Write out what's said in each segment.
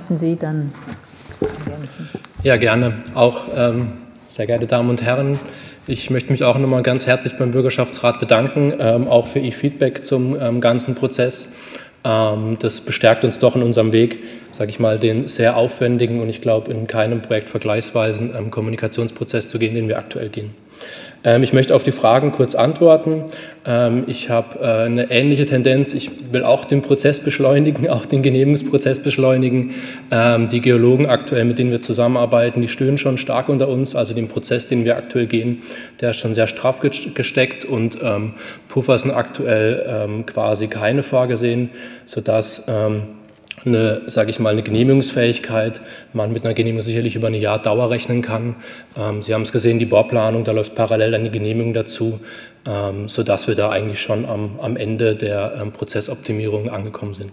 möchten Sie dann ergänzen? Ja, gerne. Auch sehr geehrte Damen und Herren, ich möchte mich auch nochmal ganz herzlich beim Bürgerschaftsrat bedanken, auch für Ihr Feedback zum ganzen Prozess. Das bestärkt uns doch in unserem Weg, sage ich mal, den sehr aufwendigen und ich glaube in keinem Projekt vergleichsweisen Kommunikationsprozess zu gehen, den wir aktuell gehen. Ich möchte auf die Fragen kurz antworten. Ich habe eine ähnliche Tendenz. Ich will auch den Prozess beschleunigen, auch den Genehmigungsprozess beschleunigen. Die Geologen aktuell, mit denen wir zusammenarbeiten, die stöhnen schon stark unter uns. Also den Prozess, den wir aktuell gehen, der ist schon sehr straff gesteckt und Puffer sind aktuell quasi keine vorgesehen, sodass eine Genehmigungsfähigkeit man mit einer Genehmigung sicherlich über ein Jahr Dauer rechnen kann. Sie haben es gesehen, die Bohrplanung, da läuft parallel dann die Genehmigung dazu, sodass wir da eigentlich schon am Ende der Prozessoptimierung angekommen sind.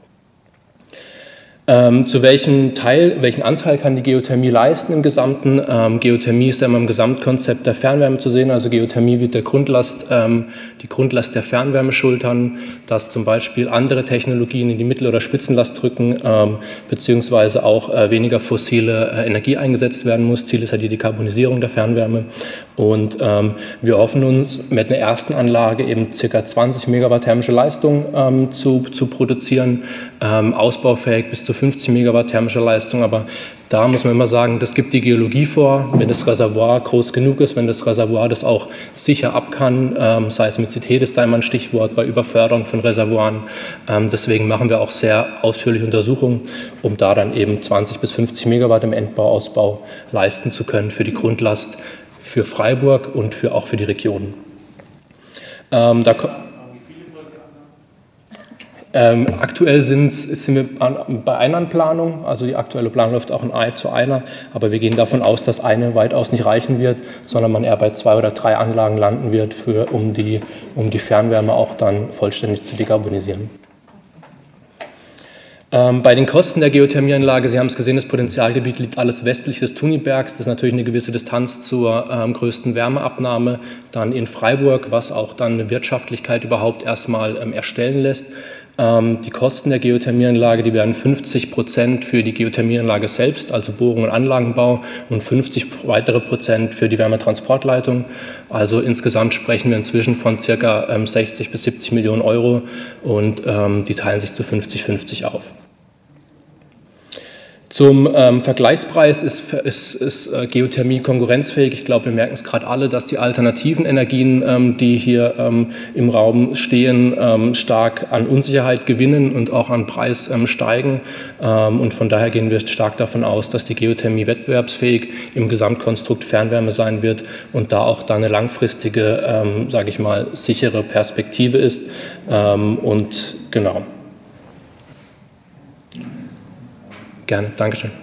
Zu welchen Anteil kann die Geothermie leisten im Gesamten? Geothermie ist ja immer im Gesamtkonzept der Fernwärme zu sehen. Also Geothermie wird die Grundlast der Fernwärme schultern, dass zum Beispiel andere Technologien in die Mittel- oder Spitzenlast drücken, beziehungsweise auch weniger fossile Energie eingesetzt werden muss. Ziel ist ja die Dekarbonisierung der Fernwärme. Und wir hoffen uns mit einer ersten Anlage eben ca. 20 Megawatt thermische Leistung zu produzieren, ausbaufähig bis zu 50 Megawatt thermische Leistung, aber da muss man immer sagen, das gibt die Geologie vor, wenn das Reservoir groß genug ist, wenn das Reservoir das auch sicher ab kann, Seismizität ist da immer ein Stichwort bei Überförderung von Reservoiren, deswegen machen wir auch sehr ausführliche Untersuchungen, um da dann eben 20 bis 50 Megawatt im Endbauausbau leisten zu können für die Grundlast, für Freiburg und auch für die Regionen. Aktuell sind wir bei einer Planung, also die aktuelle Planung läuft auch zu einer, aber wir gehen davon aus, dass eine weitaus nicht reichen wird, sondern man eher bei 2 oder 3 Anlagen landen wird, um die Fernwärme auch dann vollständig zu dekarbonisieren. Bei den Kosten der Geothermieanlage, Sie haben es gesehen, das Potenzialgebiet liegt alles westlich des Thunibergs. Das ist natürlich eine gewisse Distanz zur größten Wärmeabnahme dann in Freiburg, was auch dann eine Wirtschaftlichkeit überhaupt erstmal erstellen lässt. Die Kosten der Geothermieanlage, die werden 50% für die Geothermieanlage selbst, also Bohrung und Anlagenbau, und 50 weitere Prozent für die Wärmetransportleitung. Also insgesamt sprechen wir inzwischen von ca. 60 bis 70 Millionen Euro und die teilen sich zu 50-50 auf. Zum Vergleichspreis ist Geothermie konkurrenzfähig. Ich glaube, wir merken es gerade alle, dass die alternativen Energien, die hier im Raum stehen, stark an Unsicherheit gewinnen und auch an Preis steigen. Und von daher gehen wir stark davon aus, dass die Geothermie wettbewerbsfähig im Gesamtkonstrukt Fernwärme sein wird und da auch dann eine langfristige, sage ich mal, sichere Perspektive ist. Und genau. Gerne, Dankeschön.